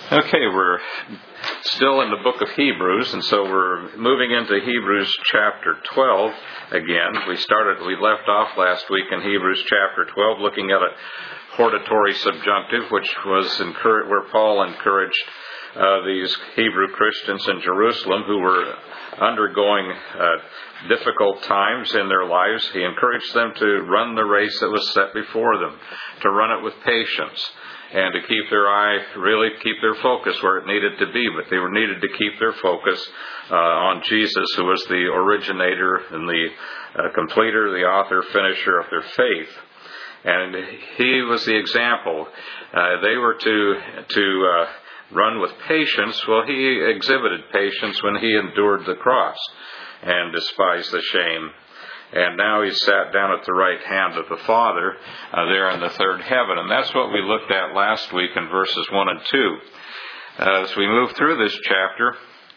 Okay, we're still in the book of Hebrews, and so we're moving into Hebrews chapter 12 again. We left off last week in Hebrews chapter 12 looking at a hortatory subjunctive, which was where Paul encouraged these Hebrew Christians in Jerusalem who were undergoing difficult times in their lives. He encouraged them to run the race that was set before them, to run it with patience, and to keep their focus where it needed to be. But they were needed to keep their focus on Jesus, who was the originator and the completer, the author, finisher of their faith. And he was the example. They were to run with patience. Well, he exhibited patience when he endured the cross and despised the shame. And now he's sat down at the right hand of the Father there in the third heaven. And that's what we looked at last week in verses 1 and 2. As we move through this chapter,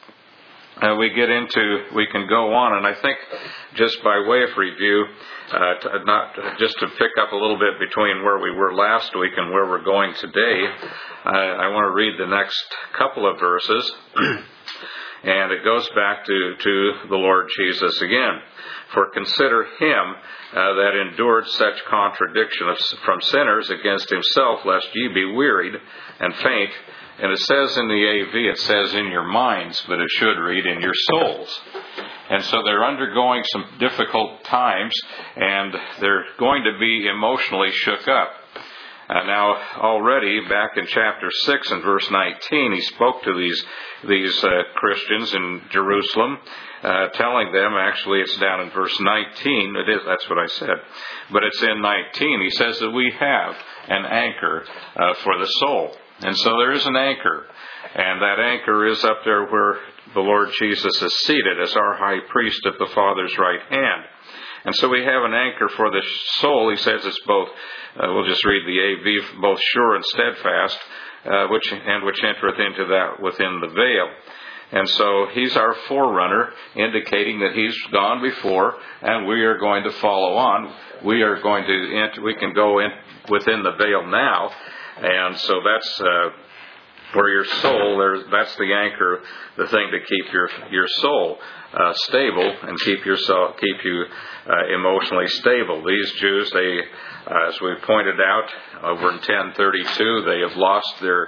we can go on. And I think just by way of review, just to pick up a little bit between where we were last week and where we're going today, I want to read the next couple of verses. And it goes back to the Lord Jesus again. For consider him that endured such contradiction from sinners against himself, lest ye be wearied and faint. And it says in the AV, it says in your minds, but it should read in your souls. And so they're undergoing some difficult times, and they're going to be emotionally shook up. Now, already back in chapter 6 and verse 19, he spoke to these Christians in Jerusalem, telling them, actually it's down in verse 19, that's what I said, but it's in 19, he says that we have an anchor for the soul. And so there is an anchor, and that anchor is up there where the Lord Jesus is seated as our high priest at the Father's right hand. And so we have an anchor for the soul. He says it's both, we'll just read the AV, both sure and steadfast, which entereth into that within the veil. And so he's our forerunner, indicating that he's gone before, and we are going to follow on. We can go in within the veil now, and so that's where your soul, that's the anchor, the thing to keep your soul stable and keep you emotionally stable. These Jews, as we pointed out over in 1032, they've lost their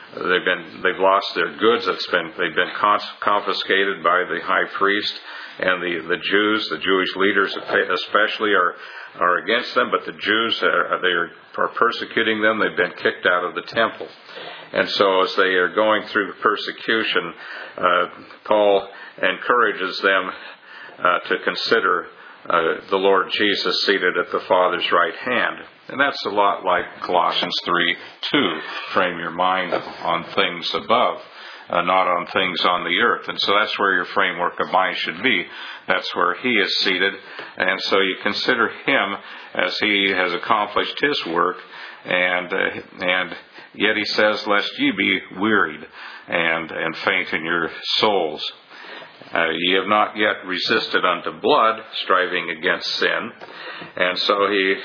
goods. They've been confiscated by the high priest, and the Jews, the Jewish leaders especially, are against them. But the Jews they are persecuting them. They've been kicked out of the temple. And so as they are going through persecution, Paul encourages them to consider the Lord Jesus seated at the Father's right hand. And that's a lot like Colossians 3:2, frame your mind on things above, not on things on the earth. And so that's where your framework of mind should be. That's where he is seated. And so you consider him as he has accomplished his work, and yet he says, lest ye be wearied and faint in your souls. Ye have not yet resisted unto blood, striving against sin. And so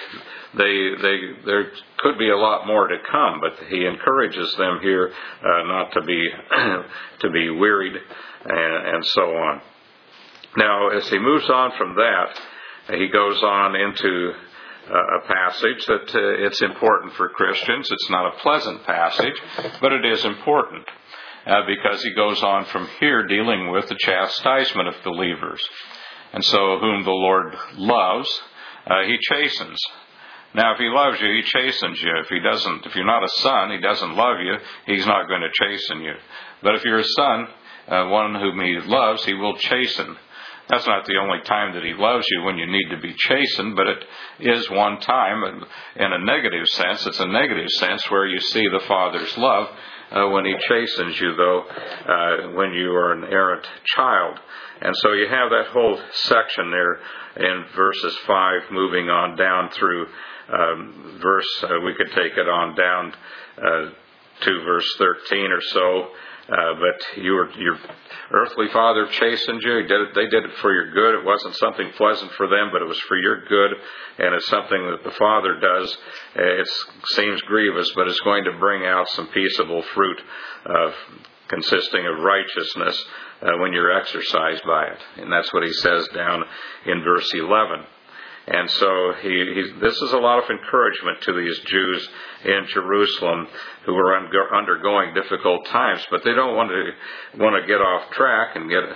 there could be a lot more to come, but he encourages them here not to be wearied and so on. Now, as he moves on from that, he goes on into a passage that it's important for Christians. It's not a pleasant passage, but it is important. Because he goes on from here dealing with the chastisement of believers. And so whom the Lord loves, he chastens. Now if he loves you, he chastens you. If you're not a son, he doesn't love you, he's not going to chasten you. But if you're a son, one whom he loves, he will chasten. That's not the only time that he loves you when you need to be chastened, but it is one time in a negative sense. It's a negative sense where you see the Father's love when he chastens you, though, when you are an errant child. And so you have that whole section there in verses 5 moving on down through we could take it on down 2 verse 13 or so. But your earthly father chastened you. They did it for your good. It wasn't something pleasant for them, but it was for your good. And it's something that the Father does. It seems grievous, but it's going to bring out some peaceable fruit consisting of righteousness when you're exercised by it. And that's what he says down in verse 11. And so this is a lot of encouragement to these Jews in Jerusalem who are undergoing difficult times, but they don't want to get off track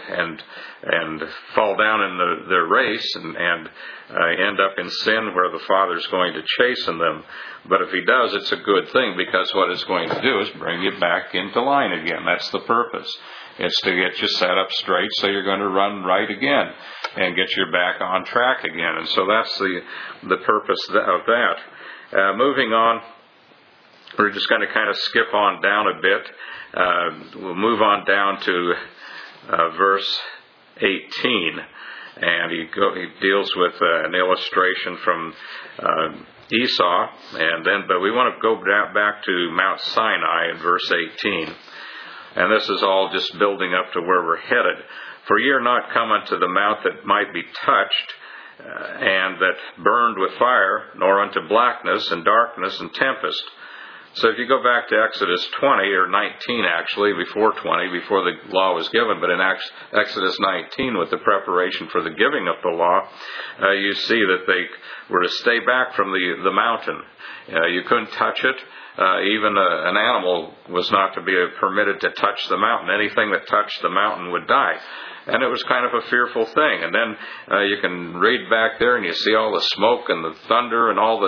and fall down in their race and end up in sin where the Father's going to chasten them. But if he does, it's a good thing, because what it's going to do is bring you back into line again. That's the purpose. It's to get you set up straight so you're going to run right again and get you back on track again. And so that's the purpose of that. Moving on, we're just going to kind of skip on down a bit. We'll move on down to verse 18. And he deals with an illustration from Esau. But we want to go back to Mount Sinai in verse 18. And this is all just building up to where we're headed. For ye are not come unto the mount that might be touched, and that burned with fire, nor unto blackness and darkness and tempest. So if you go back to Exodus 20, or 19 actually, before 20, before the law was given, but in Exodus 19 with the preparation for the giving of the law, you see that they were to stay back from the mountain. You couldn't touch it. Even an animal was not to be permitted to touch the mountain. Anything that touched the mountain would die. And it was kind of a fearful thing. And then you can read back there and you see all the smoke and the thunder and all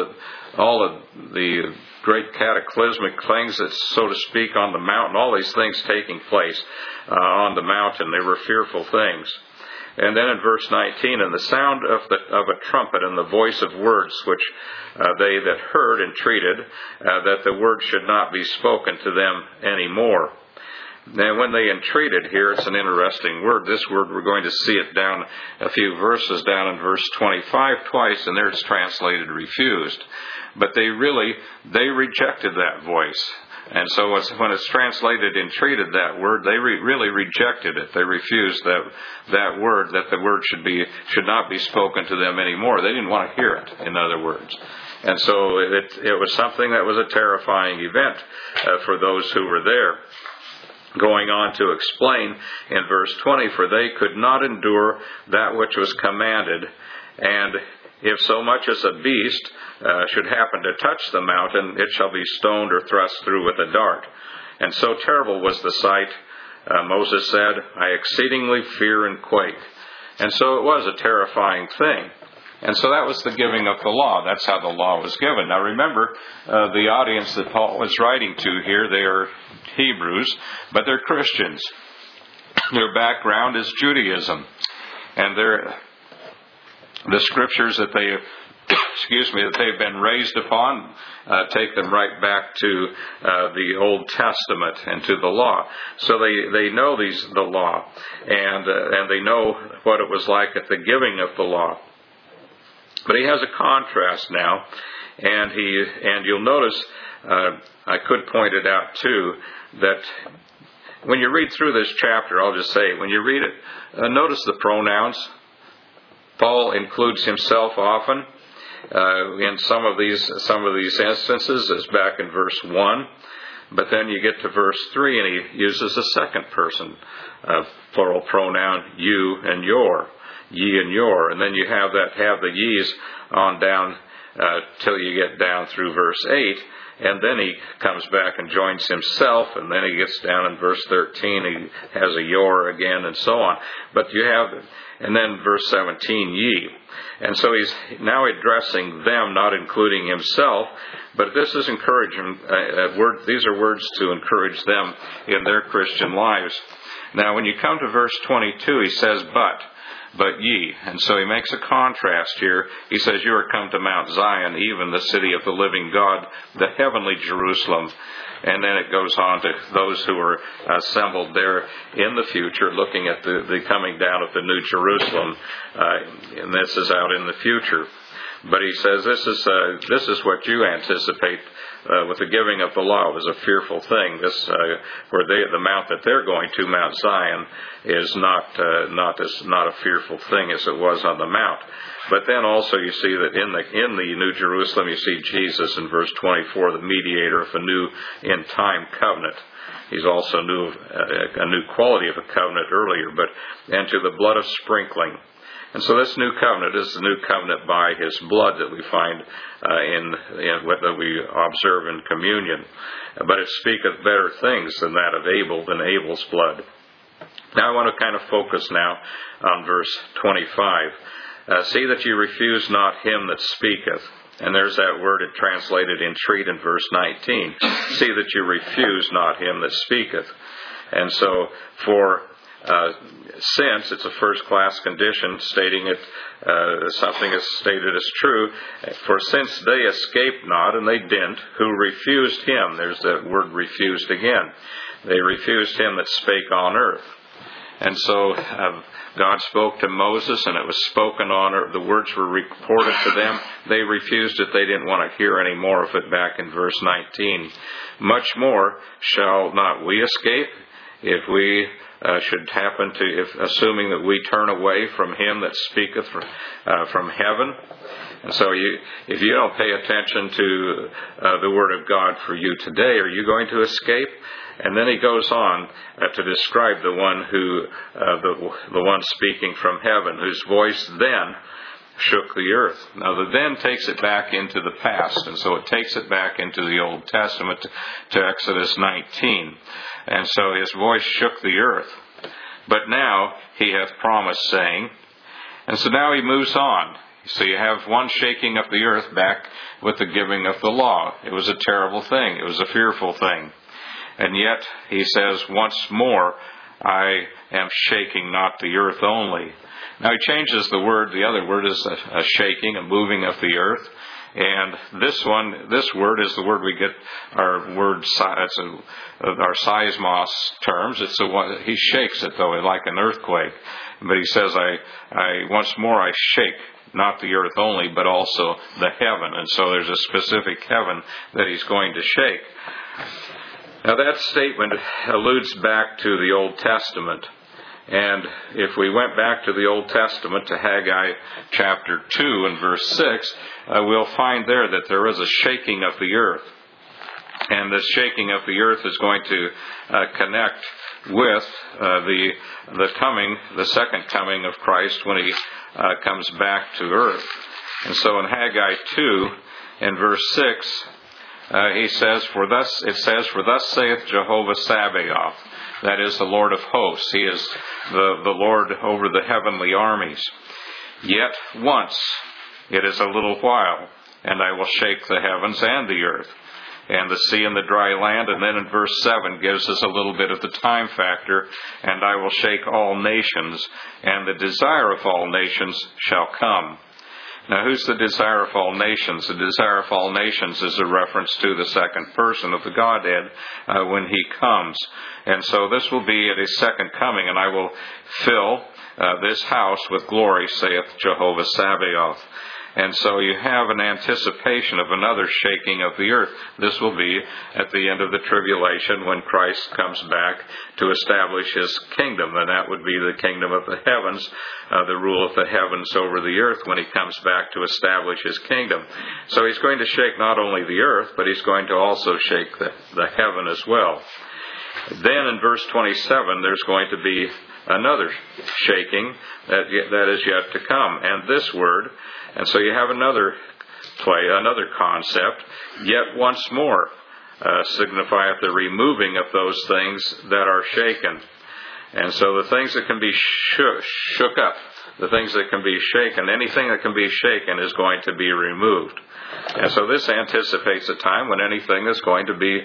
the great cataclysmic things that, so to speak, on the mountain. All these things taking place on the mountain. They were fearful things. And then in verse 19, and the sound of a trumpet and the voice of words, which they that heard entreated, that the word should not be spoken to them any more. Now, when they entreated here, it's an interesting word. This word, we're going to see it down a few verses down in verse 25 twice, and there it's translated refused. But they rejected that voice. And so when it's translated entreated, that word, they really rejected it. They refused that word, that the word should not be spoken to them anymore. They didn't want to hear it, in other words. And so it was something that was a terrifying event for those who were there. Going on to explain in verse 20, for they could not endure that which was commanded, and if so much as a beast should happen to touch the mountain, it shall be stoned or thrust through with a dart. And so terrible was the sight, Moses said, I exceedingly fear and quake. And so it was a terrifying thing. And so that was the giving of the law. That's how the law was given. Now remember, the audience that Paul was writing to here, they are Hebrews, but they're Christians. Their background is Judaism. And the scriptures that that they've been raised upon, take them right back to the Old Testament and to the law. So they know the law, and they know what it was like at the giving of the law. But he has a contrast now, and you'll notice, I could point it out too, that when you read through this chapter, I'll just say, when you read it, notice the pronouns. Paul includes himself often in some of these instances, as back in verse 1. But then you get to verse 3, and he uses a second person plural pronoun, you and your. Ye and your, and then you have the ye's on down till you get down through verse 8, and then he comes back and joins himself, and then he gets down in verse 13, he has a your again, and so on. But you have, and then verse 17, ye. And so he's now addressing them, not including himself, but this is encouraging. These are words to encourage them in their Christian lives. Now, when you come to verse 22, he says, but ye. And so he makes a contrast here. He says, you are come to Mount Zion, even the city of the living God, the heavenly Jerusalem. And then it goes on to those who are assembled there in the future, looking at the coming down of the New Jerusalem. And this is out in the future. But he says this is what you anticipate with the giving of the law. It was a fearful thing. This the mount that they're going to, Mount Zion, is not a fearful thing as it was on the mount. But then also you see that in the New Jerusalem, you see Jesus in verse 24, the mediator of a new end-time covenant. He's also knew a new quality of a covenant earlier, and to the blood of sprinkling. And so this new covenant is the new covenant by His blood that we find that we observe in communion. But it speaketh better things than that of Abel's blood. Now I want to kind of focus now on verse 25. See that you refuse not him that speaketh. And there's that word it translated entreat in verse 19. See that you refuse not him that speaketh. And so since it's a first-class condition, stating it something is stated as true, for since they escaped not, and they didn't, who refused him, there's that word refused again, they refused him that spake on earth. And so God spoke to Moses, and it was spoken on earth. The words were reported to them. They refused it. They didn't want to hear any more of it back in verse 19. Much more shall not we escape if we should happen to, assuming that we turn away from him that speaketh from heaven. And so if you don't pay attention to the Word of God for you today, are you going to escape? And then he goes on to describe the one the one speaking from heaven, whose voice then shook the earth. Now the then takes it back into the past, and so it takes it back into the Old Testament to Exodus 19. And so his voice shook the earth. But now he hath promised, saying, and so now he moves on. So you have one shaking of the earth back with the giving of the law. It was a terrible thing. It was a fearful thing. And yet, he says, once more, I am shaking not the earth only. Now he changes the word. The other word is a shaking, a moving of the earth. And this word is the word we get our word, our seismos terms. It's the one, he shakes it though, like an earthquake. But he says, once more I shake not the earth only, but also the heaven. And so there's a specific heaven that he's going to shake. Now that statement alludes back to the Old Testament. And if we went back to the Old Testament, to Haggai chapter 2 and verse 6, we'll find there that there is a shaking of the earth. And this shaking of the earth is going to connect with the second coming of Christ when he comes back to earth. And so in Haggai 2 and verse 6, he says, For thus saith Jehovah Sabaoth, that is the Lord of hosts. He is the Lord over the heavenly armies. Yet once, it is a little while, and I will shake the heavens and the earth, and the sea and the dry land. And then in verse 7 gives us a little bit of the time factor, and I will shake all nations, and the desire of all nations shall come. Now, who's the desire of all nations? The desire of all nations is a reference to the second person of the Godhead when he comes. And so this will be at his second coming, and I will fill this house with glory, saith Jehovah Sabaoth. And so you have an anticipation of another shaking of the earth. This will be at the end of the tribulation when Christ comes back to establish his kingdom. And that would be the kingdom of the heavens, the rule of the heavens over the earth when he comes back to establish his kingdom. So he's going to shake not only the earth, but he's going to also shake the heaven as well. Then in verse 27, there's going to be another shaking that is yet to come. And this word, and so you have another concept, yet once more signifieth the removing of those things that are shaken. And so the things that can be shook up, the things that can be shaken, anything that can be shaken is going to be removed. And so this anticipates a time when anything that's going to be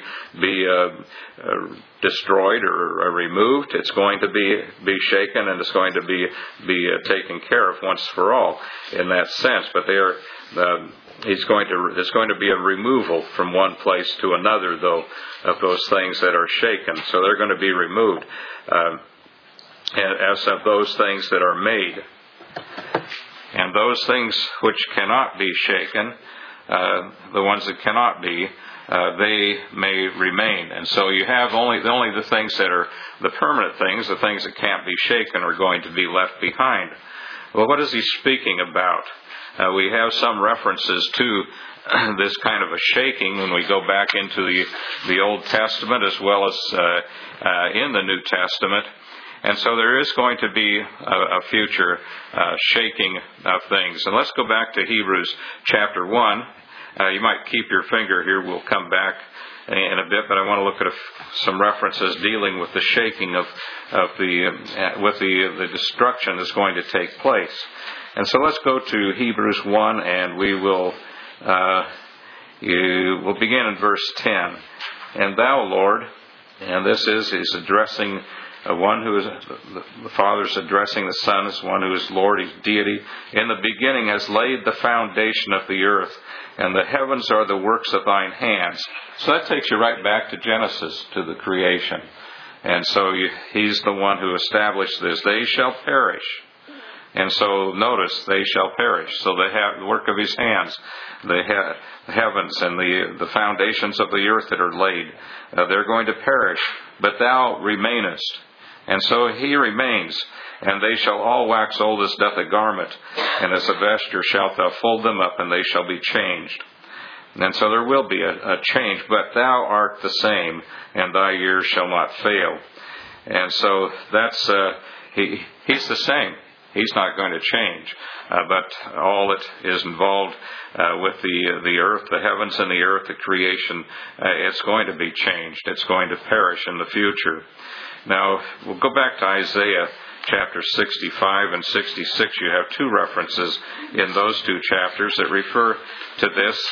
destroyed or removed, it's going to be shaken, and it's going to be taken care of once for all in that sense. But there's going to be a removal from one place to another, though, of those things that are shaken. So they're going to be removed as of those things that are made. And those things which cannot be shaken, the ones that cannot be, they may remain. And so you have only the things that are the permanent things, the things that can't be shaken, are going to be left behind. Well, what is he speaking about? We have some references to this kind of a shaking when we go back into the Old Testament as well as in the New Testament. And so there is going to be a future shaking of things. And let's go back to Hebrews chapter 1. You might keep your finger here. We'll come back in a bit, but I want to look at some references dealing with the shaking with the destruction that's going to take place. And so let's go to Hebrews 1, and we'll begin in verse 10. And thou, Lord, and he's addressing one who is, the Father's addressing the Son as one who is Lord, he's deity. In the beginning has laid the foundation of the earth, and the heavens are the works of thine hands. So that takes you right back to Genesis, to the creation. And so he's the one who established this. They shall perish. And so notice, they shall perish. So they have the work of his hands. The heavens and the foundations of the earth that are laid, they're going to perish. But thou remainest. And so he remains. And they shall all wax old as doth a garment. And as a vesture shalt thou fold them up, and they shall be changed. And so there will be a change. But thou art the same, and thy years shall not fail. And so that's he's the same. He's not going to change, but all that is involved with the earth, the heavens and the earth, the creation, it's going to be changed. It's going to perish in the future. Now, we'll go back to Isaiah chapter 65 and 66. You have two references in those two chapters that refer to this,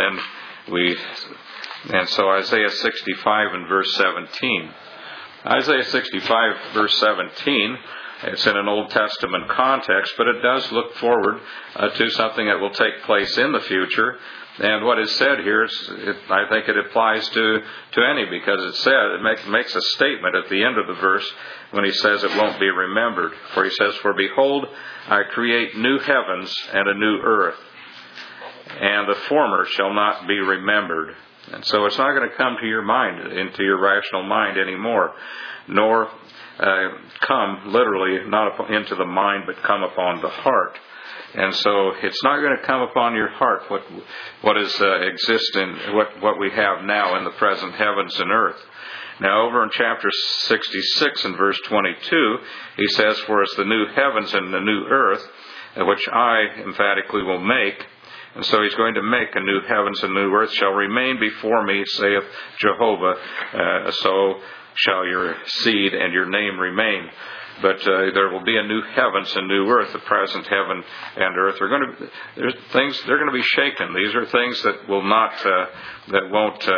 and so Isaiah 65 and verse 17. Isaiah 65 verse 17. It's in an Old Testament context, but it does look forward to something that will take place in the future. And what is said here, I think it applies to any, because it makes a statement at the end of the verse when he says it won't be remembered. For he says, "For behold, I create new heavens and a new earth, and the former shall not be remembered." And so it's not going to come to your mind, into your rational mind anymore, nor come literally not into the mind, but come upon the heart. And so it's not going to come upon your heart what is existing, what we have now in the present heavens and earth. Now over in chapter 66 and verse 22, he says, "For as the new heavens and the new earth, which I emphatically will make," and so he's going to make a new heavens and new earth, "shall remain before me, saith Jehovah, so shall your seed and your name remain." But there will be a new heavens and new earth. The present heaven and earth are going to, there's things, they're going to be shaken. These are things that will not, that won't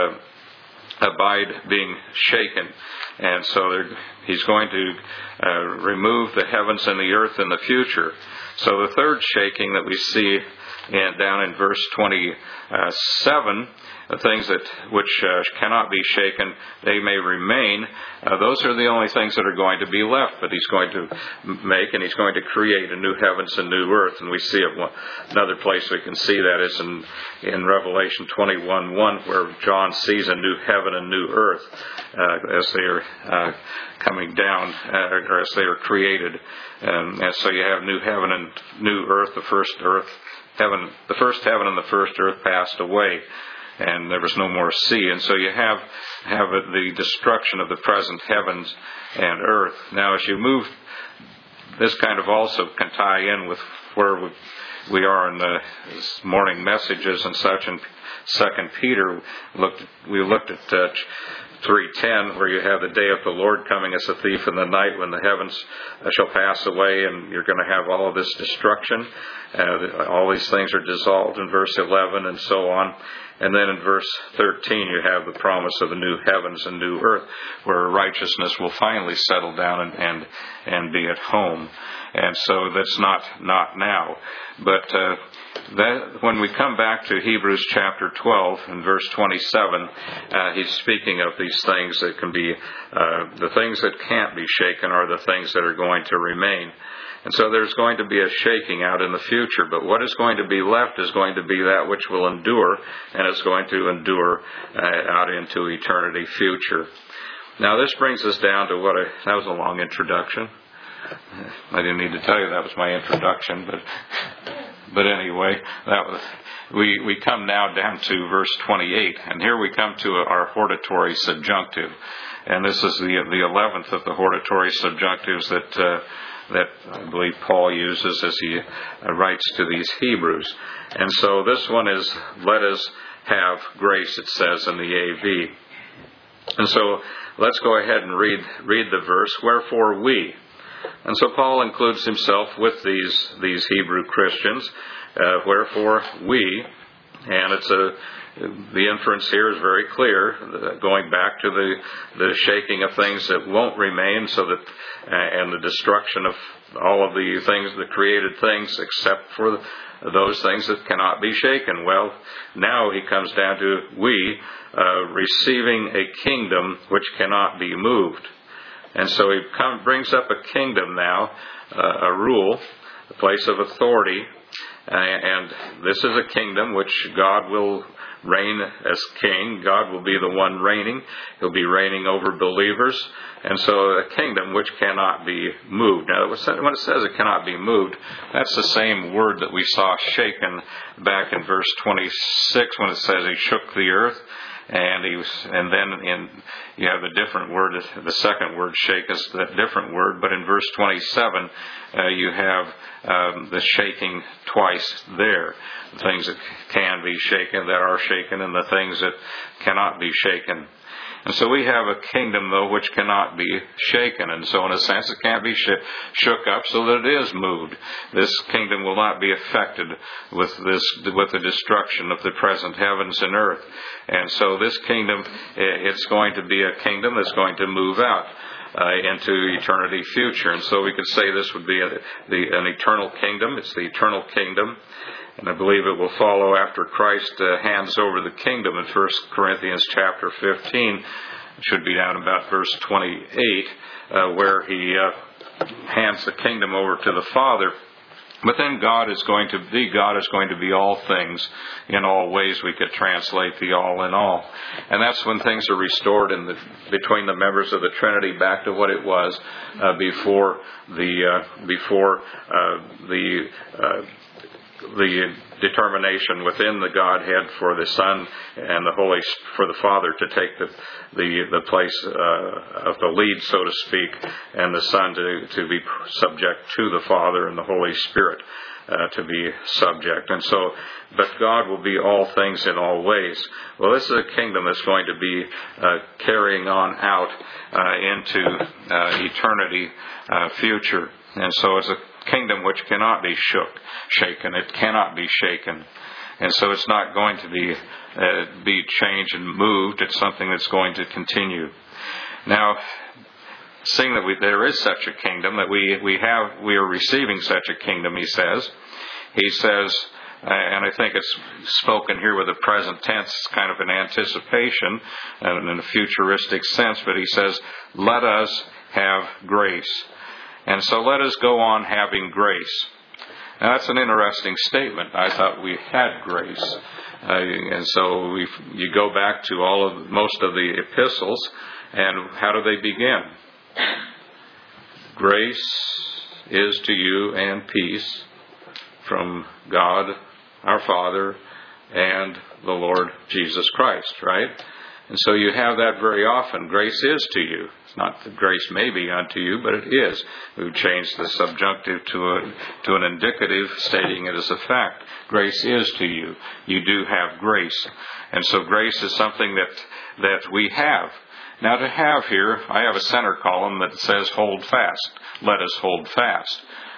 abide being shaken. And so he's going to remove the heavens and the earth in the future. So the third shaking that we see down in verse 27, the things which cannot be shaken, they may remain. Those are the only things that are going to be left. But he's going to make, and he's going to create a new heavens and new earth. And we see it. Another place we can see that is in Revelation 21:1, where John sees a new heaven and new earth as they are coming down, or as they are created. And so you have new heaven and new earth. The first heaven and the first earth passed away, and there was no more sea. And so you have the destruction of the present heavens and earth. Now, as you move, this kind of also can tie in with where we are in the morning messages and such. In 2 Peter, we looked at 3:10, where you have the day of the Lord coming as a thief in the night, when the heavens shall pass away, and you're going to have all of this destruction. All these things are dissolved in verse 11, and so on. And then in verse 13 you have the promise of a new heavens and new earth, where righteousness will finally settle down and be at home. And so that's not now. But that when we come back to Hebrews chapter 12 and verse 27, he's speaking of these things that can be, the things that can't be shaken are the things that are going to remain. And so there's going to be a shaking out in the future, but what is going to be left is going to be that which will endure, and it's going to endure out into eternity future. Now this brings us down to that was a long introduction. I didn't need to tell you that was my introduction, but anyway, we come now down to verse 28, and here we come to our hortatory subjunctive, and this is the 11th of the hortatory subjunctives that I believe Paul uses as he writes to these Hebrews. And so this one is, let us have grace, it says in the AV. And so let's go ahead and read the verse, wherefore we. And so Paul includes himself with these Hebrew Christians, wherefore we, and the inference here is very clear, going back to the shaking of things that won't remain, and the destruction of all of the things, the created things, except for those things that cannot be shaken. Well, now he comes down to we, receiving a kingdom which cannot be moved. And so he brings up a kingdom now, a rule, a place of authority, and this is a kingdom which God will reign as king. God will be the one reigning. He'll be reigning over believers. And so a kingdom which cannot be moved. Now, when it says it cannot be moved, that's the same word that we saw shaken back in verse 26 when it says he shook the earth. And then you have a different word. The second word, shake, is a different word. But in verse 27, you have the shaking twice there. The things that can be shaken, that are shaken, and the things that cannot be shaken. And so we have a kingdom, though, which cannot be shaken. And so in a sense, it can't be shook up so that it is moved. This kingdom will not be affected with the destruction of the present heavens and earth. And so this kingdom, it's going to be a kingdom that's going to move out into eternity future. And so we could say this would be an eternal kingdom. It's the eternal kingdom. And I believe it will follow after Christ hands over the kingdom in 1 Corinthians chapter 15. It should be down about verse 28, where he hands the kingdom over to the Father. But then God is going to be all things in all ways. We could translate the all in all. And that's when things are restored between the members of the Trinity back to what it was before the determination within the Godhead for the Son and for the Father to take the place of the lead, so to speak, and the Son to be subject to the Father, and the Holy Spirit to be subject. And so, but God will be all things in all ways. Well, this is a kingdom that's going to be carrying on out into eternity future. And so it's a kingdom which cannot be shaken. It cannot be shaken. And so it's not going to be changed and moved. It's something that's going to continue. Now, seeing that there is such a kingdom, that we are receiving such a kingdom, he says, and I think it's spoken here with a present tense, it's kind of an anticipation and in a futuristic sense, but he says, let us have grace. And so let us go on having grace. Now that's an interesting statement. I thought we had grace. And so you go back to most of the epistles, and how do they begin? Grace is to you and peace from God our Father and the Lord Jesus Christ, right? And so you have that very often. Grace is to you. It's not that grace may be unto you, but it is. We've changed the subjunctive to an indicative, stating it as a fact. Grace is to you. You do have grace. And so grace is something that we have. Now to have here, I have a center column that says hold fast. Let us hold fast.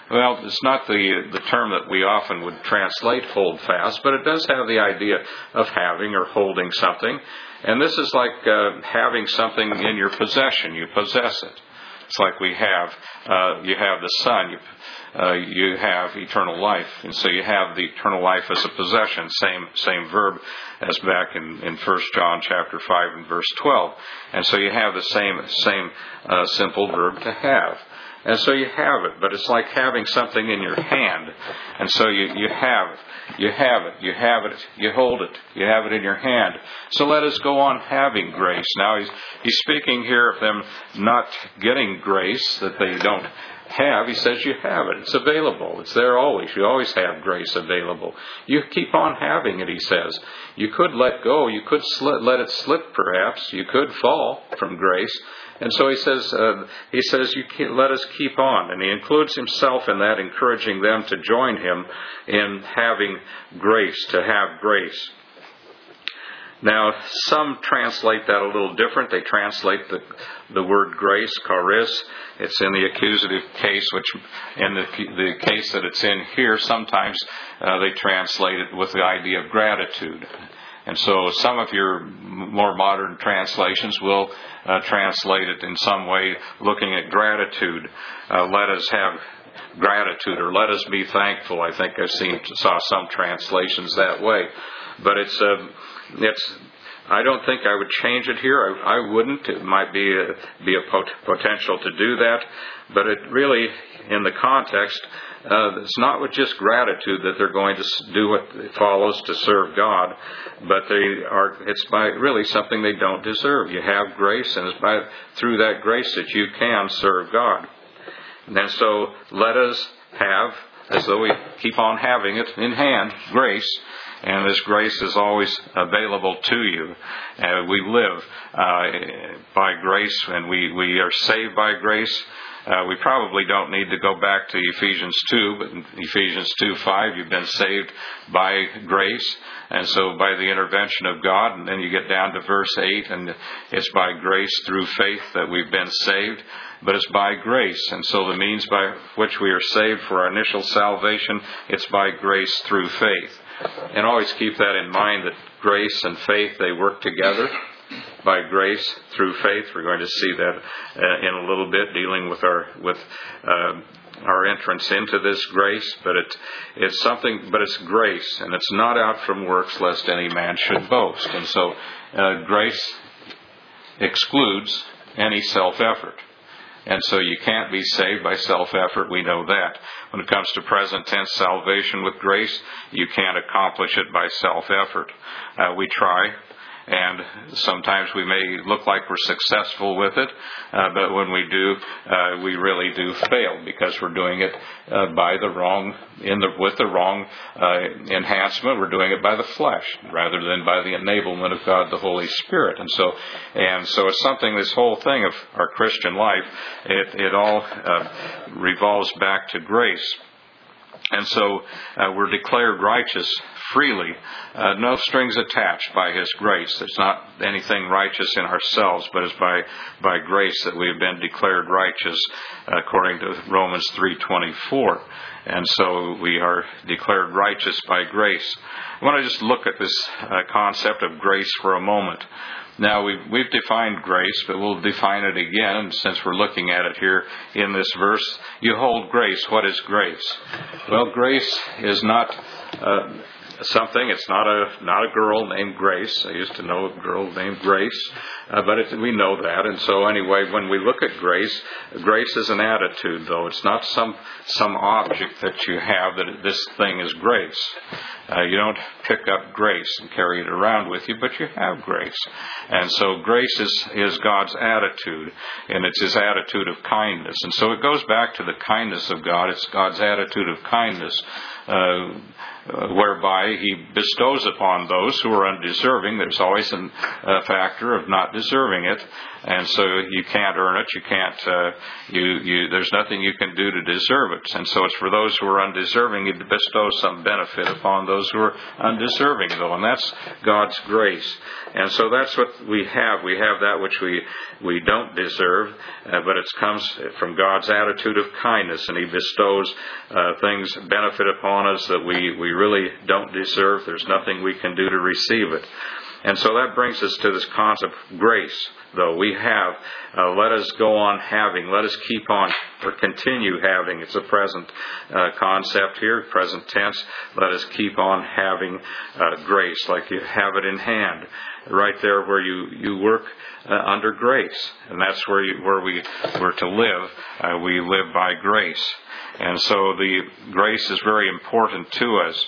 Well, it's not the term that we often would translate hold fast, but it does have the idea of having or holding something. And this is like having something in your possession. You possess it. It's like you have the Son, you have eternal life, and so you have the eternal life as a possession. Same verb as back in 1 John chapter 5 and verse 12. And so you have the same simple verb to have. And so you have it, but it's like having something in your hand. And so you have it, you hold it, you have it in your hand. So let us go on having grace. Now he's speaking here of them not getting grace that they don't have. He says you have it. It's available. It's there always. You always have grace available. You keep on having it, he says. You could let go. You could let it slip perhaps. You could fall from grace. And so he says, let us keep on. And he includes himself in that, encouraging them to join him in having grace, to have grace. Now, some translate that a little different. They translate the word grace, charis. It's in the accusative case, which in the case that it's in here, sometimes they translate it with the idea of gratitude. And so some of your more modern translations will translate it in some way looking at gratitude. Let us have gratitude, or let us be thankful. I think saw some translations that way. But I don't think I would change it here. I wouldn't. It might be a potential to do that. But it really, in the context, it's not with just gratitude that they're going to do what follows to serve God, but it's by really something they don't deserve. You have grace, and it's through that grace that you can serve God. And so let us have, as though we keep on having it in hand, grace. And this grace is always available to you. We live by grace, and we are saved by grace. We probably don't need to go back to Ephesians 2, but in Ephesians 2:5, you've been saved by grace. And so by the intervention of God, and then you get down to verse 8, and it's by grace through faith that we've been saved. But it's by grace. And so the means by which we are saved for our initial salvation, it's by grace through faith. And always keep that in mind, that grace and faith, they work together. By grace through faith. We're going to see that in a little bit, dealing with our entrance into this grace. But it's grace, and it's not out from works, lest any man should boast. And so grace excludes any self-effort. And so you can't be saved by self-effort. We know that. When it comes to present tense salvation with grace, you can't accomplish it by self-effort. We try, and sometimes we may look like we're successful with it, but when we do, we really do fail, because we're doing it with the wrong enhancement. We're doing it by the flesh rather than by the enablement of God, the Holy Spirit. And so it's something. This whole thing of our Christian life, it all revolves back to grace. And so we're declared righteous freely, no strings attached, by His grace. There's not anything righteous in ourselves, but it's by grace that we have been declared righteous, according to Romans 3:24. And so we are declared righteous by grace. I want to just look at this concept of grace for a moment. Now, we've defined grace, but we'll define it again, since we're looking at it here in this verse. You hold grace. What is grace? Well, grace is not something. It's not a girl named Grace. I used to know a girl named Grace, but we know that. And so anyway, when we look at grace, grace is an attitude, though. It's not some object that you have that this thing is grace. You don't pick up grace and carry it around with you, but you have grace. And so grace is God's attitude, and it's His attitude of kindness. And so it goes back to the kindness of God. It's God's attitude of kindness. whereby He bestows upon those who are undeserving. There's always a factor of not deserving it, and so you can't earn it. You can't. There's nothing you can do to deserve it, and so it's for those who are undeserving. He bestows some benefit upon those who are undeserving, though, and that's God's grace. And so that's what we have. We have that which we don't deserve, but it comes from God's attitude of kindness, and He bestows things, benefit upon us that we really don't deserve. There's nothing we can do to receive it. And so that brings us to this concept of grace, though. We have, let us go on having, let us keep on or continue having. It's a present concept here, present tense. Let us keep on having grace, like you have it in hand. Right there where you work under grace. And that's where we were to live. We live by grace. And so the grace is very important to us.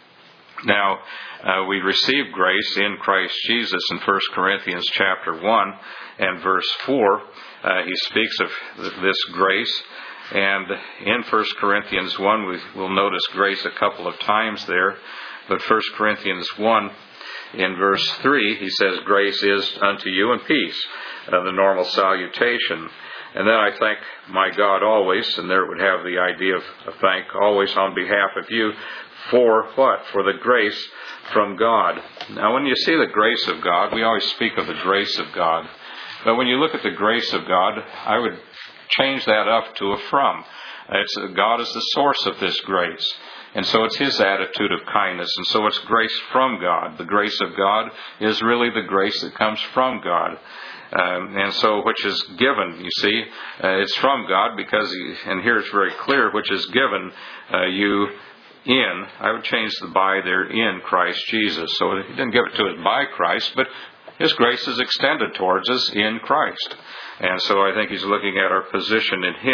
Now, we receive grace in Christ Jesus in 1 Corinthians chapter 1 and verse 4. He speaks of this grace. And in 1 Corinthians 1, we will notice grace a couple of times there. But 1 Corinthians 1, in verse 3, he says, grace is unto you and peace, the normal salutation. And then I thank my God always, and there it would have the idea of thank always on behalf of you, for what? For the grace from God. Now when you see the grace of God, we always speak of the grace of God. But when you look at the grace of God, I would change that up to a from. God is the source of this grace. And so it's His attitude of kindness. And so it's grace from God. The grace of God is really the grace that comes from God. And so which is given, you see, it's from God because, and here it's very clear, which is given you in, I would change the by there, in Christ Jesus. So He didn't give it to us by Christ, but His grace is extended towards us in Christ. And so I think He's looking at our position in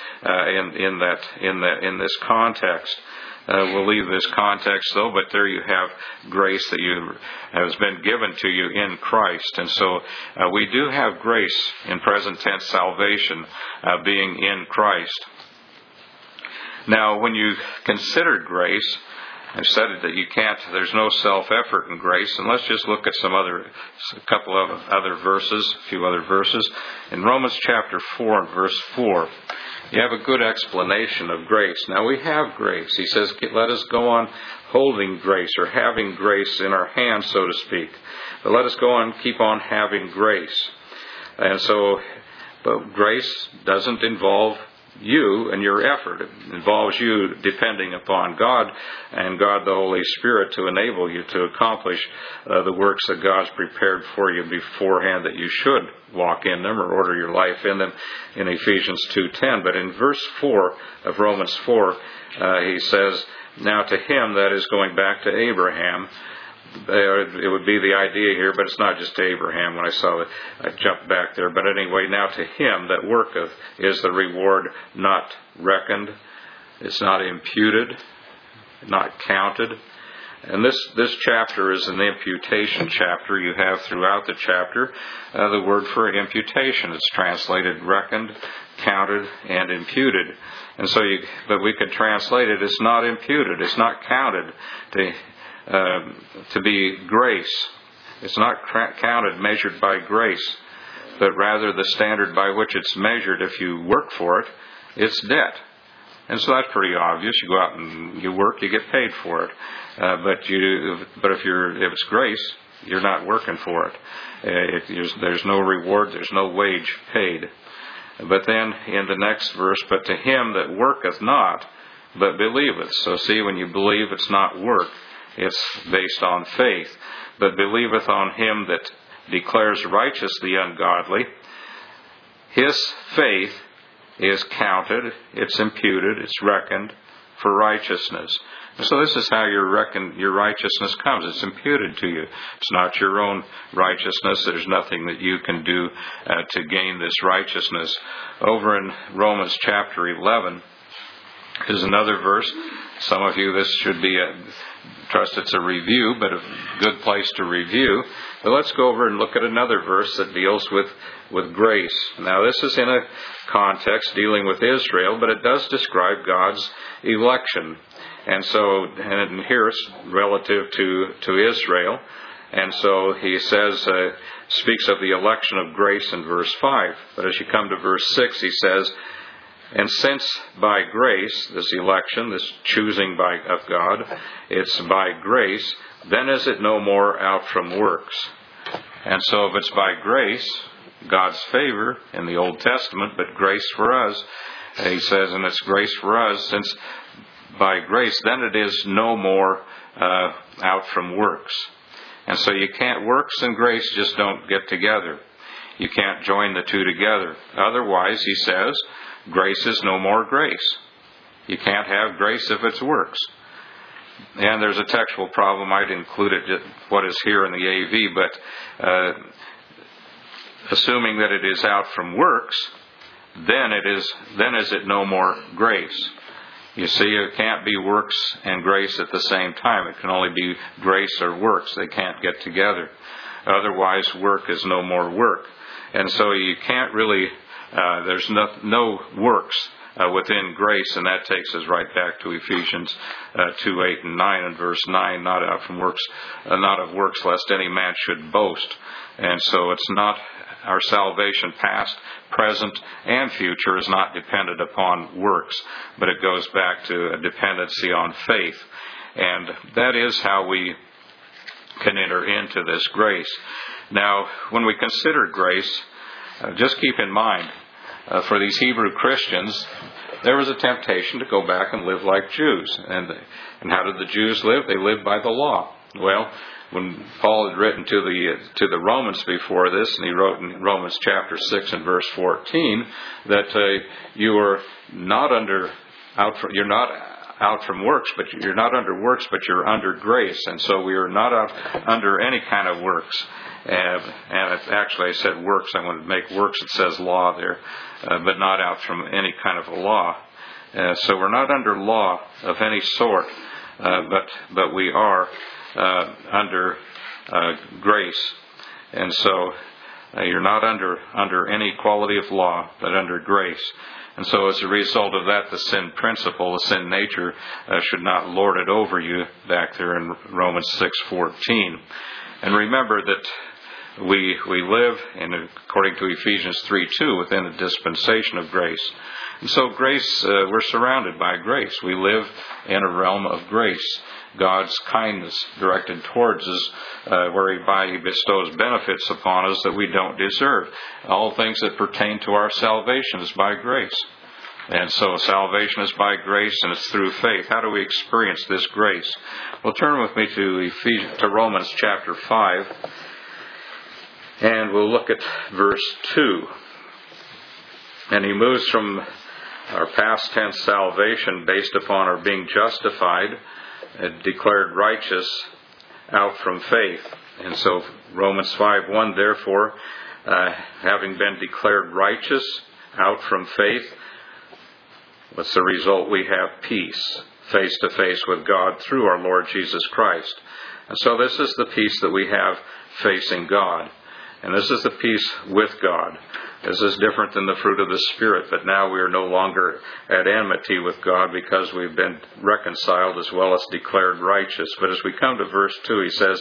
Him in this context. We'll leave this context, though, but there you have grace that has been given to you in Christ. And so we do have grace in present tense salvation being in Christ. Now, when you consider grace, I've said that you can't, there's no self-effort in grace, and let's just look at a couple of other verses, a few other verses. In Romans chapter 4 and verse 4, you have a good explanation of grace. Now we have grace. He says, let us go on holding grace or having grace in our hands, so to speak. But let us go on, keep on having grace. And so, but grace doesn't involve you and your effort. It involves you depending upon God and God the Holy Spirit to enable you to accomplish the works that God's prepared for you beforehand that you should walk in them or order your life in them in Ephesians 2:10. But in verse 4 of Romans 4, he says, now to him, that is going back to Abraham, it would be the idea here, but it's not just to Abraham. When I saw it, I jumped back there. But anyway, now to him that worketh is the reward not reckoned. It's not imputed, not counted. And this chapter is an imputation chapter. You have throughout the chapter the word for imputation. It's translated reckoned, counted, and imputed. And so, but we could translate it, it's not imputed, it's not counted to be grace. It's not counted, measured by grace, but rather the standard by which it's measured, if you work for it, it's debt. And so that's pretty obvious. You go out and you work, you get paid for it. But if it's grace, you're not working for it. There's no reward, there's no wage paid. But then in the next verse, but to him that worketh not, but believeth. So see, when you believe, it's not work. It's based on faith. But believeth on him that declares righteous the ungodly. His faith is counted, it's imputed, it's reckoned for righteousness. So this is how your righteousness comes. It's imputed to you. It's not your own righteousness. There's nothing that you can do to gain this righteousness. Over in Romans chapter 11 is another verse. Some of you, this should be trust it's a review, but a good place to review. But let's go over and look at another verse that deals with grace. Now this is in a context dealing with Israel, but it does describe God's election. And so, and here it's relative to Israel. And so he says, speaks of the election of grace in verse 5. But as you come to verse 6, he says, and since by grace, this election, this choosing of God, it's by grace, then is it no more out from works. And so if it's by grace, God's favor in the Old Testament, but grace for us, he says, and it's grace for us, since by grace, then it is no more out from works. And so you can't, works and grace just don't get together. You can't join the two together. Otherwise, he says, grace is no more grace. You can't have grace if it's works. And there's a textual problem. I'd include it, what is here in the AV, but assuming that it is out from works, then is it no more grace. You see, it can't be works and grace at the same time. It can only be grace or works. They can't get together. Otherwise, work is no more work. And so you can't really, there's no works within grace, and that takes us right back to Ephesians 2:8 and 9 and verse 9, not out from works, not of works, lest any man should boast. And so it's not, our salvation past, present, and future is not dependent upon works, but it goes back to a dependency on faith. And that is how we can enter into this grace. Now, when we consider grace, just keep in mind, for these Hebrew Christians, there was a temptation to go back and live like Jews. And how did the Jews live? They lived by the law. Well, when Paul had written to the Romans before this, and he wrote in Romans chapter 6 and verse 14, that you are not you're not out from works, but you're not under works, but you're under grace. And so we are not out under any kind of works. And actually I said works. I want to make works. It says law there, but not out from any kind of a law. So we're not under law of any sort, but we are under grace. And so you're not under any quality of law, but under grace. And so as a result of that, the sin principle, the sin nature, should not lord it over you, back there in Romans 6:14. And remember that we live, according to Ephesians 3:2, within a dispensation of grace. And so grace, we're surrounded by grace. We live in a realm of grace. God's kindness directed towards us, whereby He bestows benefits upon us that we don't deserve. All things that pertain to our salvation is by grace. And so salvation is by grace, and it's through faith. How do we experience this grace? Well, turn with me to Romans chapter 5, and we'll look at verse 2. And he moves from our past tense salvation based upon our being justified, declared righteous, out from faith. And so Romans 5:1, therefore, having been declared righteous out from faith, what's the result? We have peace, face to face with God through our Lord Jesus Christ. And so this is the peace that we have facing God. And this is the peace with God. This is different than the fruit of the Spirit, but now we are no longer at enmity with God because we've been reconciled as well as declared righteous. But as we come to verse 2, he says,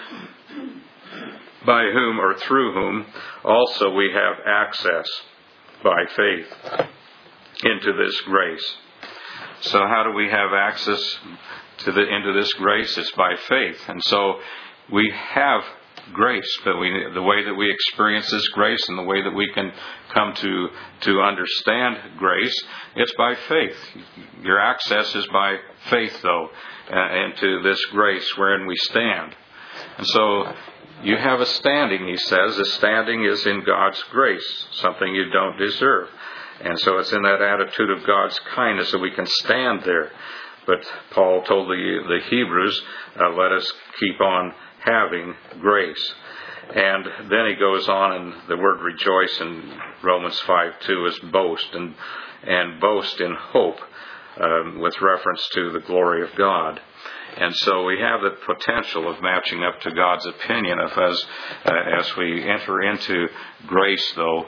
by whom or through whom also we have access by faith into this grace. So how do we have access into this grace? It's by faith. And so we have grace, but the way that we experience this grace and the way that we can come to understand grace, it's by faith. Your access is by faith, though, into this grace wherein we stand. And so you have a standing, he says. The standing is in God's grace, something you don't deserve. And so it's in that attitude of God's kindness that we can stand there. But Paul told the Hebrews, let us keep on having grace. And then he goes on, and the word rejoice in Romans 5:2 is boast, and boast in hope, with reference to the glory of God. And so we have the potential of matching up to God's opinion of us as we enter into grace, though,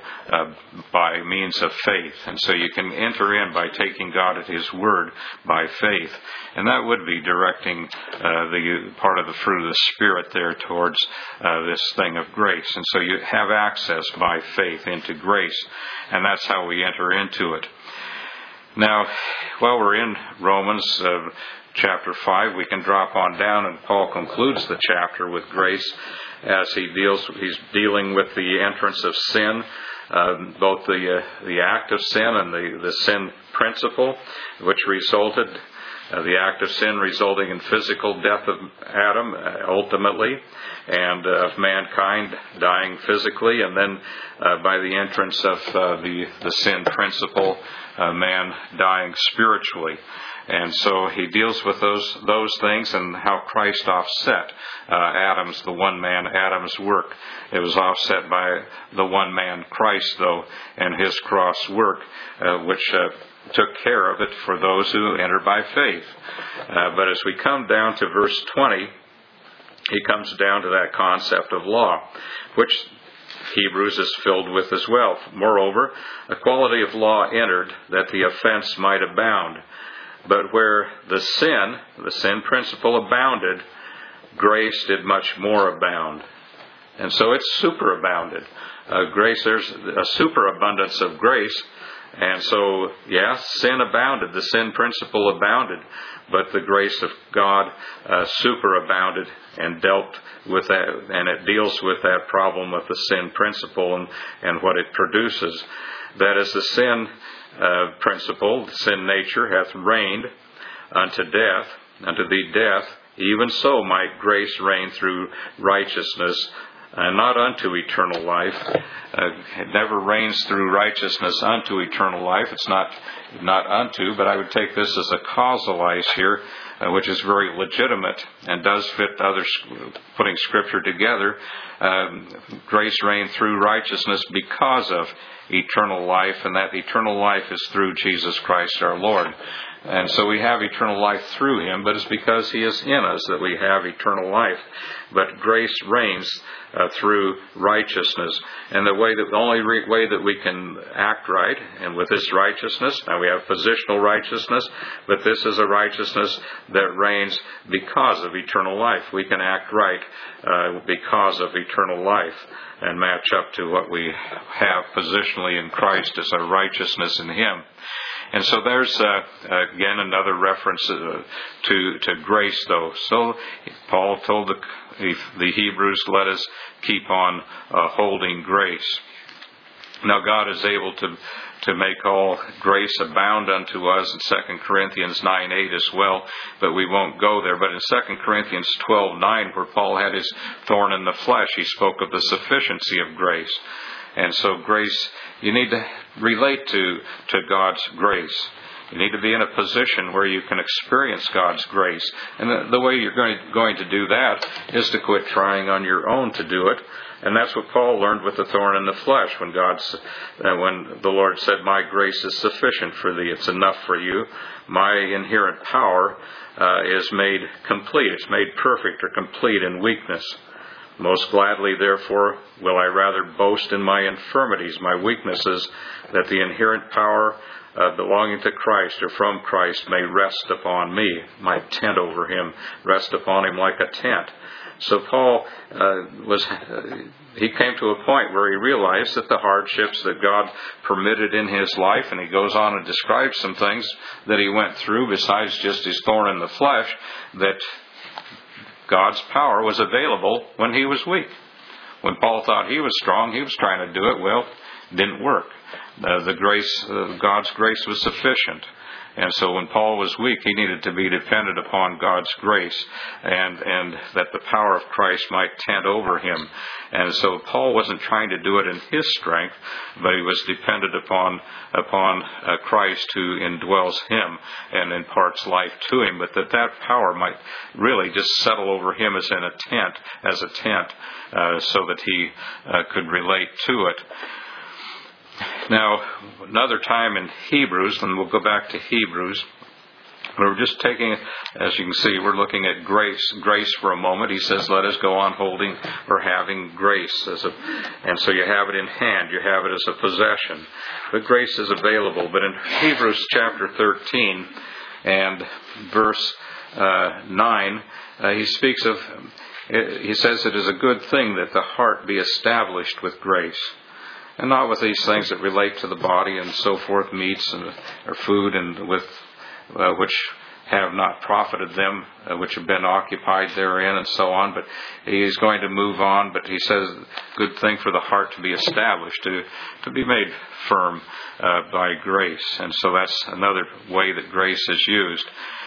by means of faith. And so you can enter in by taking God at His word by faith. And that would be directing the part of the fruit of the Spirit there towards this thing of grace. And so you have access by faith into grace. And that's how we enter into it. Now, while we're in Romans chapter 5, we can drop on down, and Paul concludes the chapter with grace as he's dealing with the entrance of sin, both the act of sin and the sin principle, which resulted, the act of sin resulting in physical death of Adam ultimately, and of mankind dying physically, and then by the entrance of the sin principle, man dying spiritually. And so he deals with those things and how Christ offset the one man Adam's work. It was offset by the one man Christ, though, and his cross work, which took care of it for those who enter by faith. But as we come down to verse 20, he comes down to that concept of law, which Hebrews is filled with as well. Moreover, a quality of law entered that the offense might abound. But where the sin principle abounded, grace did much more abound. And so it's superabounded. Grace, there's a superabundance of grace. And so, yes, sin abounded. The sin principle abounded. But the grace of God superabounded and dealt with that, and it deals with that problem of the sin principle and what it produces. That is, the sin principle, the sin nature, hath reigned unto death, unto the death, even so might grace reign through righteousness, not unto eternal life. It never reigns through righteousness unto eternal life. It's not unto, but I would take this as a causalize here, which is very legitimate and does fit putting Scripture together. Grace reigned through righteousness because of eternal life, and that eternal life is through Jesus Christ our Lord. And so we have eternal life through Him, but it's because He is in us that we have eternal life. But grace reigns through righteousness. And the only way that we can act right, and with this righteousness, now we have positional righteousness, but this is a righteousness that reigns because of eternal life. We can act right because of eternal life and match up to what we have positionally in Christ as our righteousness in Him. And so there's, again, another reference to grace, though. So Paul told the Hebrews, let us keep on holding grace. Now God is able to make all grace abound unto us in 2 Corinthians 9:8 as well, but we won't go there. But in 2 Corinthians 12:9, where Paul had his thorn in the flesh, he spoke of the sufficiency of grace. And so grace, you need to relate to God's grace. You need to be in a position where you can experience God's grace. And the way you're going to do that is to quit trying on your own to do it. And that's what Paul learned with the thorn in the flesh when the Lord said, my grace is sufficient for thee. It's enough for you. My inherent power is made complete. It's made perfect or complete in weakness. Most gladly, therefore, will I rather boast in my infirmities, my weaknesses, that the inherent power belonging to Christ or from Christ may rest upon me, my tent over Him, rest upon Him like a tent. So Paul he came to a point where he realized that the hardships that God permitted in his life, and he goes on and describes some things that he went through besides just his thorn in the flesh, that God's power was available when he was weak. When Paul thought he was strong, he was trying to do it. Well, it didn't work. God's grace was sufficient. And so when Paul was weak, he needed to be dependent upon God's grace and that the power of Christ might tent over him. And so Paul wasn't trying to do it in his strength, but he was dependent upon Christ who indwells him and imparts life to him, but that power might really just settle over him as a tent, so that he could relate to it. Now, another time in Hebrews, and we'll go back to Hebrews, We're just taking, as you can see, we're looking at grace for a moment. He says, let us go on holding or having grace. And so you have it in hand, you have it as a possession. But grace is available. But in Hebrews chapter 13 and verse 9, he speaks of, he says it is a good thing that the heart be established with grace. And not with these things that relate to the body and so forth, meats and or food, and with which have not profited them, which have been occupied therein, and so on. But he's going to move on. But he says, good thing for the heart to be established, to be made firm by grace. And so that's another way that grace is used.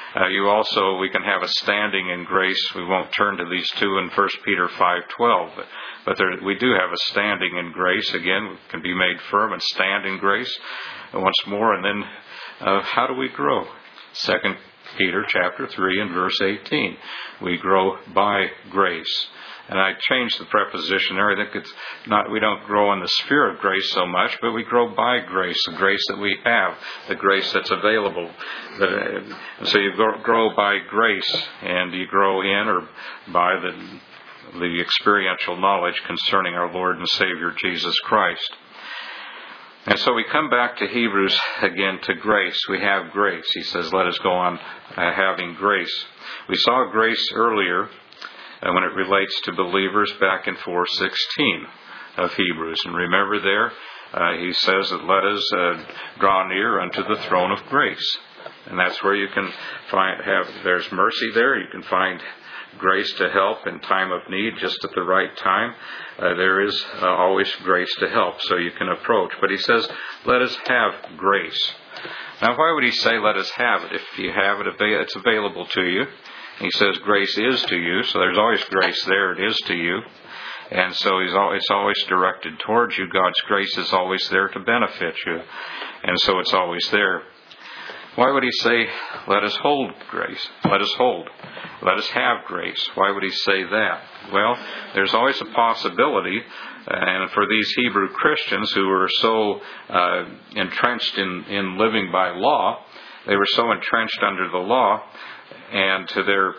We can have a standing in grace. We won't turn to these two in 1 Peter 5:12, but we do have a standing in grace. Again, we can be made firm and stand in grace once more. And then how do we grow? 2 Peter chapter 3 and verse 18. We grow by grace. And I changed the preposition there. I think we don't grow in the sphere of grace so much, but we grow by grace, the grace that we have, the grace that's available. And so you grow by grace, and you grow in or by the experiential knowledge concerning our Lord and Savior Jesus Christ. And so we come back to Hebrews again, to grace. We have grace. He says, let us go on having grace. We saw grace earlier when it relates to believers back in 4:16 of Hebrews. And remember there, he says that let us draw near unto the throne of grace. And that's where you can there's mercy there. You can find grace to help in time of need, just at the right time. There is always grace to help, so you can approach. But he says, let us have grace. Now, why would he say, let us have it? If you have it, it's available to you. He says, grace is to you, so there's always grace there. It is to you. And so it's always directed towards you. God's grace is always there to benefit you. And so it's always there. Why would he say, let us hold grace? Let us hold. Let us have grace. Why would he say that? Well, there's always a possibility, and for these Hebrew Christians who were so entrenched in living by law, they were so entrenched under the law and to their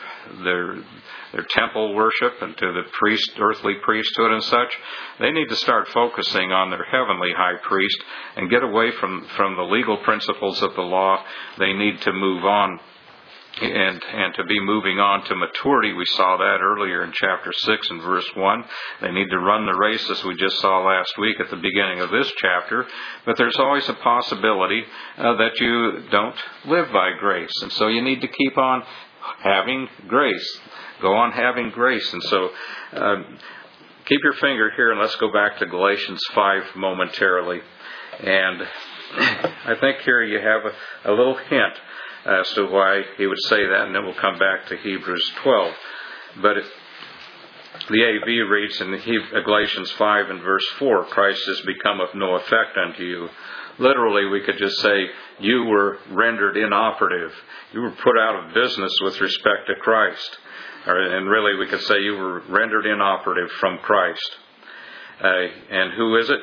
temple worship and to the earthly priesthood and such, they need to start focusing on their heavenly high priest and get away from the legal principles of the law. They need to move on and to be moving on to maturity. We saw that earlier in chapter 6 and verse 1. They need to run the race, as we just saw last week at the beginning of this chapter. But there's always a possibility that you don't live by grace. And so you need to keep on having grace. Go on having grace. And so keep your finger here and let's go back to Galatians 5 momentarily. And I think here you have a little hint as to why he would say that, and then we'll come back to Hebrews 12. But the AV reads in Galatians 5 and verse 4, Christ has become of no effect unto you. Literally, we could just say, you were rendered inoperative. You were put out of business with respect to Christ. And really, we could say you were rendered inoperative from Christ. And who is it?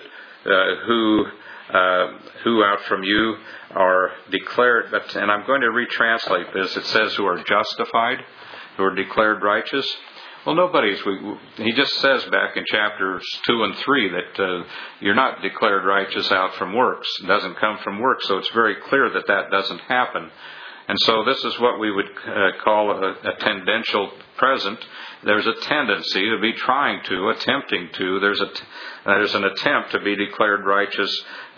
Who out from you are declared, and I'm going to retranslate this. It says who are justified, who are declared righteous. Well, he just says back in chapters 2 and 3 that you're not declared righteous out from works. It doesn't come from works, so it's very clear that doesn't happen. And so this is what we would call a tendential present. There's a tendency to be attempting to. There's an attempt to be declared righteous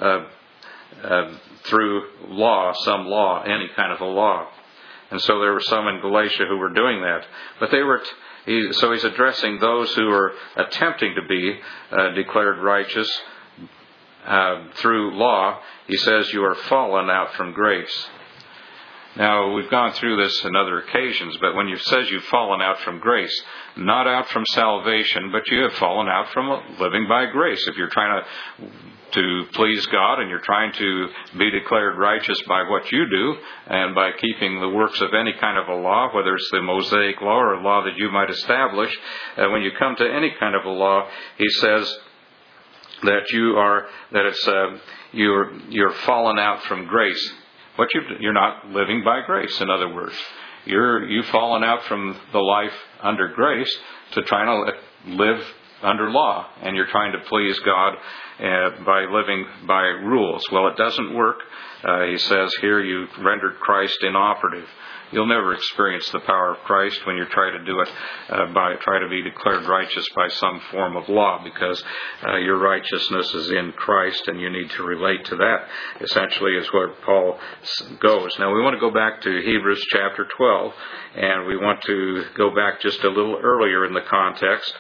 through law, some law, any kind of a law. And so there were some in Galatia who were doing that. But so he's addressing those who are attempting to be declared righteous through law. He says, you are fallen out from grace. Now, we've gone through this on other occasions, but when he says you've fallen out from grace, not out from salvation, but you have fallen out from living by grace. If you're trying to please God and you're trying to be declared righteous by what you do and by keeping the works of any kind of a law, whether it's the Mosaic law or a law that you might establish, when you come to any kind of a law, he says that you're fallen out from grace. you're not living by grace. In other words, you've fallen out from the life under grace to trying to live under law, and you're trying to please God by living by rules. Well, it doesn't work. He says here, you rendered Christ inoperative. You'll never experience the power of Christ when you try to do it try to be declared righteous by some form of law, because your righteousness is in Christ, and you need to relate to that. Essentially, is where Paul goes. Now, we want to go back to Hebrews chapter 12, and we want to go back just a little earlier in the context.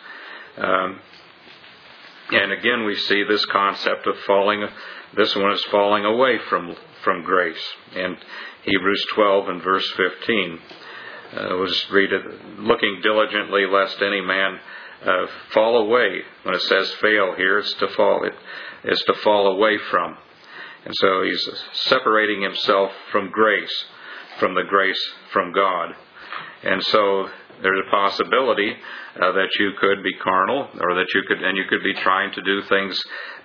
And again, we see this concept of falling. This one is falling away from grace. And Hebrews 12 and verse 15. We'll just read it. Looking diligently lest any man fall away. When it says fail here, it's to fall. It's to fall away from. And so he's separating himself from grace, from the grace from God. And so there's a possibility that you could be carnal, or that you could be trying to do things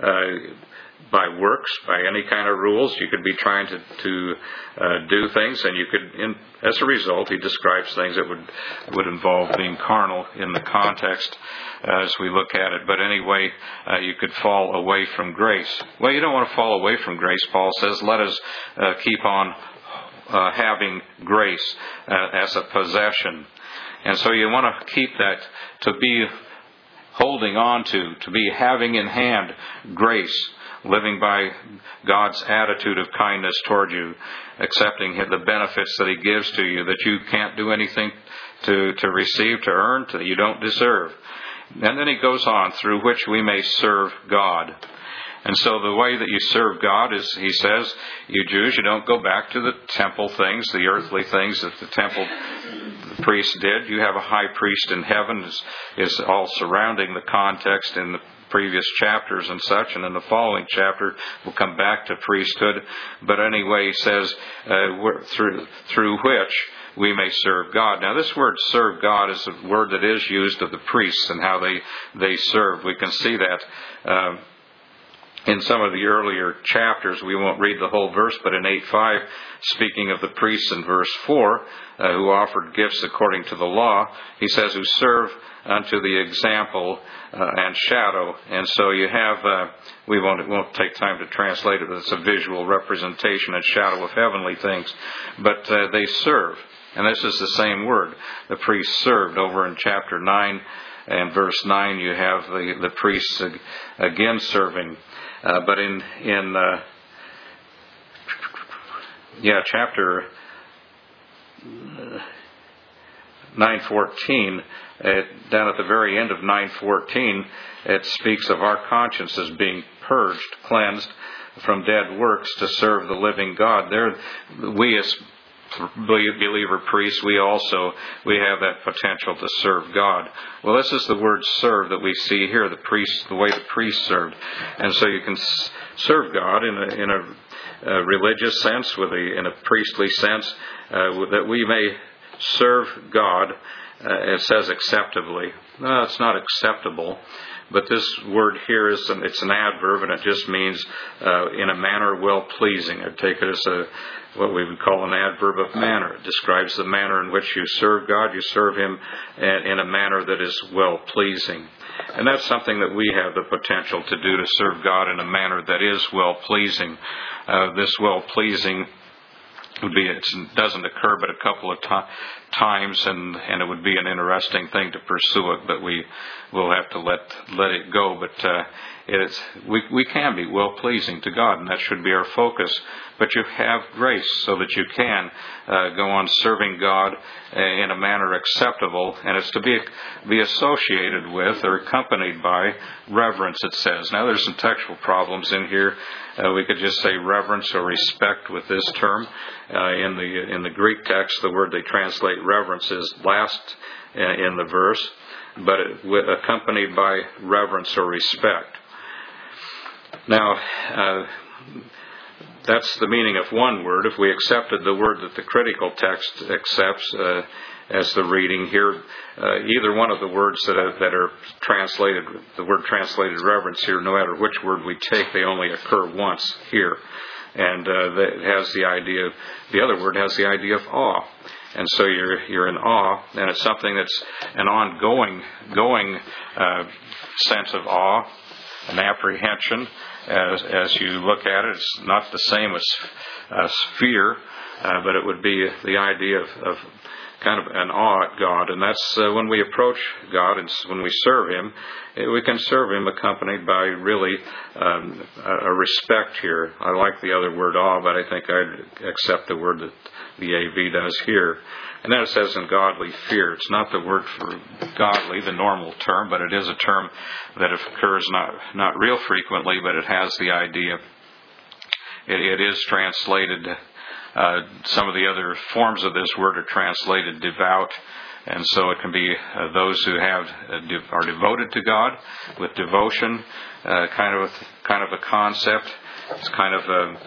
by works, by any kind of rules. You could be trying to do things, and you could, as a result, he describes things that would involve being carnal in the context as we look at it. But anyway, you could fall away from grace. Well, you don't want to fall away from grace. Paul says, let us keep on having grace as a possession. And so you want to keep that, to be holding on to be having in hand grace, living by God's attitude of kindness toward you, accepting the benefits that He gives to you that you can't do anything to receive, to earn, that you don't deserve. And then he goes on, through which we may serve God. And so the way that you serve God is, he says, you Jews, you don't go back to the temple things, the earthly things that the temple priests did. You have a high priest in heaven, is all surrounding the context in the previous chapters and such, and in the following chapter we'll come back to priesthood. But anyway, he says, through which we may serve God. Now, this word serve God is a word that is used of the priests and how they served. We can see that in some of the earlier chapters. We won't read the whole verse, but in 8:5, speaking of the priests in verse 4, who offered gifts according to the law, he says, who serve unto the example and shadow. And so you have, we won't take time to translate it, but it's a visual representation and shadow of heavenly things. But they serve. And this is the same word. The priests served. Over in chapter 9 and verse 9, you have the priests again serving. But in chapter 9:14, down at the very end of 9:14, it speaks of our consciences being purged, cleansed from dead works to serve the living God. There, we as believer priests, we have that potential to serve God. Well, this is the word serve that we see here, the way the priests served. And so you can serve God in a religious sense, in a priestly sense, that we may serve God, it says acceptably. No, it's not acceptable. But this word here it's an adverb, and it just means in a manner well-pleasing. I'd take it as what we would call an adverb of manner. It describes the manner in which you serve God. You serve Him in a manner that is well-pleasing. And that's something that we have the potential to do, to serve God in a manner that is well-pleasing. This well-pleasing would be, it doesn't occur but a couple of times, and it would be an interesting thing to pursue it, but we will have to let it go. But we can be well pleasing to God, and that should be our focus. But you have grace so that you can go on serving God in a manner acceptable, and it's to be associated with or accompanied by reverence, it says. Now, there's some textual problems in here. We could just say reverence or respect with this term. In the Greek text, the word they translate reverence is last in the verse, but accompanied by reverence or respect. Now, that's the meaning of one word. If we accepted the word that the critical text accepts as the reading here, either one of the words that are translated, the word translated reverence here, no matter which word we take, they only occur once here. and it has the idea. The other word has the idea of awe, and so you're in awe, and it's something that's an ongoing sense of awe, an apprehension. As you look at it, it's not the same as fear, but it would be the idea of kind of an awe at God. And that's when we approach God and when we serve Him, we can serve Him accompanied by really a respect here. I like the other word awe, but I think I'd accept the word that the AV does here. And then it says in godly fear. It's not the word for godly, the normal term, but it is a term that occurs not real frequently, but it has the idea. It is translated, some of the other forms of this word are translated devout, and so it can be those who are devoted to God with devotion, kind of a concept. It's kind of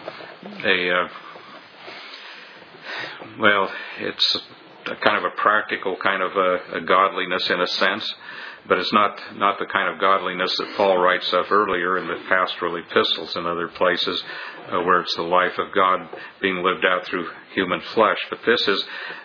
it's kind of a practical kind of a godliness in a sense, but it's not the kind of godliness that Paul writes of earlier in the pastoral epistles and other places where it's the life of God being lived out through human flesh. But this is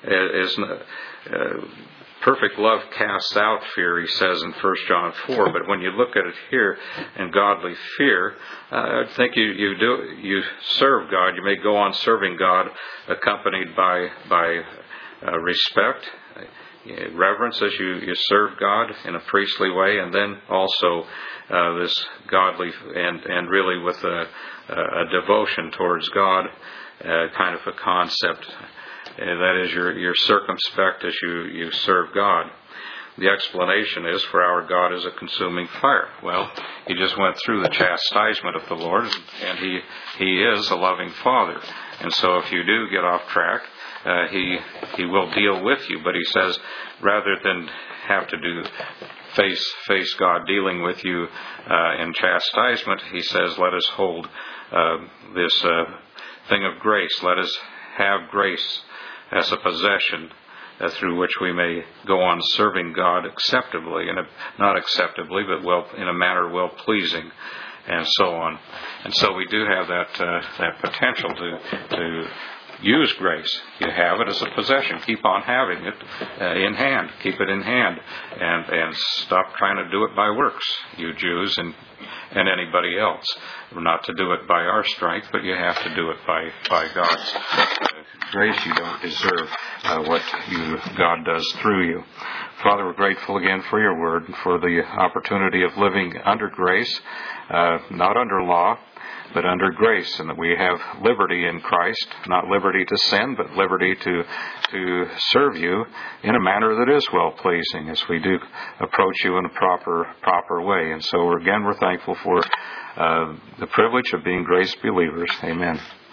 perfect love casts out fear, he says in 1 John 4. But when you look at it here in godly fear, I think you serve God. You may go on serving God accompanied by respect, reverence as you serve God in a priestly way, and then also this godly and really with a devotion towards God, kind of a concept. That is, you're circumspect as you serve God. The explanation is, for our God is a consuming fire. Well, he just went through the chastisement of the Lord, and he is a loving Father. And so if you do get off track, he will deal with you. But he says, rather than have to face God dealing with you in chastisement, he says, let us hold this thing of grace. Let us have grace as a possession through which we may go on serving God acceptably, not acceptably, but in a manner well pleasing, and so on. And so we do have that potential to use grace. You have it as a possession. Keep on having it in hand. Keep it in hand, and stop trying to do it by works, you Jews and anybody else. We're not to do it by our strength, but you have to do it by God's grace. You don't deserve what God does through you. Father, we're grateful again for your word and for the opportunity of living under grace, not under law, but under grace, and that we have liberty in Christ, not liberty to sin, but liberty to serve you in a manner that is well-pleasing as we do approach you in a proper way. And so, we're thankful for the privilege of being grace believers. Amen.